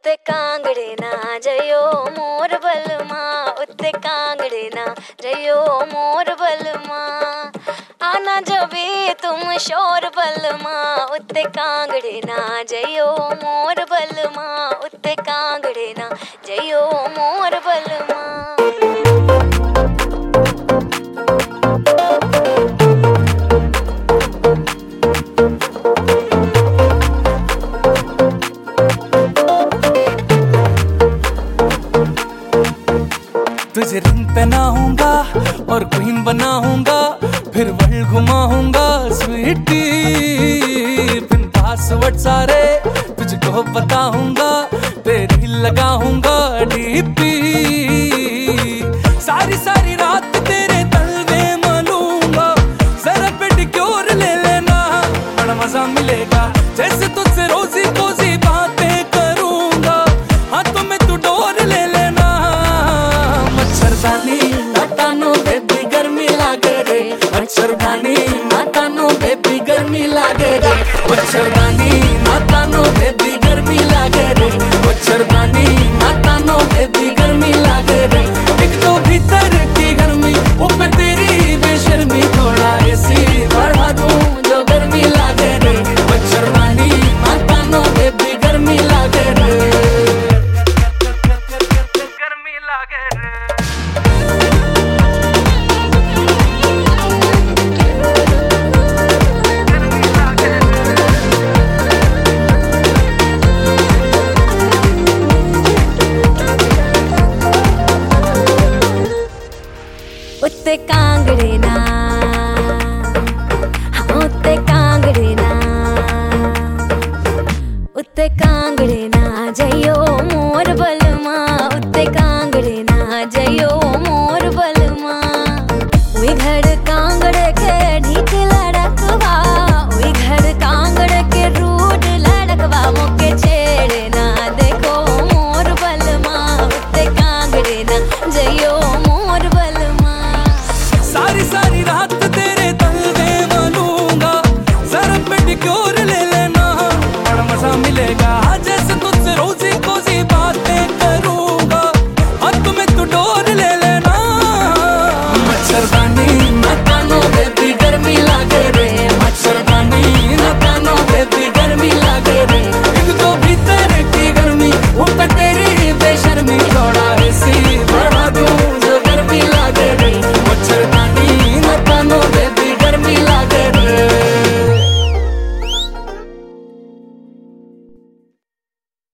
उत्ते कांगड़े ना जयो मोर बलमा, उत्ते कांगड़े ना जयो मोर बलमा। आना जबे तुम शोर बलमा, उत्ते कांगड़े ना जयो मोर बलमा, उत्ते कांगड़े ना जयो मोर बलमा। तुझे रिंग पहनाऊंगा और क्वीन बनाऊंगा, फिर वर्ल्ड घुमाऊंगा स्वीटी। पिन पासवर्ड सारे तुझको बताऊंगा, तेरी लगाऊंगा डीपी। सारी सारी रात तेरे तलवे मलूंगा, जरा पेडिक्योर ले लेना, बड़ा मजा मिलेगा। जैसे तुझसे रोजी कोजी बातें करूंगा, हाथों में तू डोर ले लेना। मच्छरदानी मातानो बेबी गर्मी लागे रे, मच्छरदानी मातानो बेबी गर्मी लागे रे, मच्छरदानी मातानो बेबी गर्मी लागे रे, मच्छरदानी मातानो बेबी गर्मी लागे रे। एक तो भीतर की गर्मी, ऊपर तेरी बेशर्मी, थोड़ा एसी बढ़ा दूं जो गर्मी लागे रे, मच्छरदानी मातानो बेबी गर्मी लागे रे, गर्मी लागे रे। उत्ते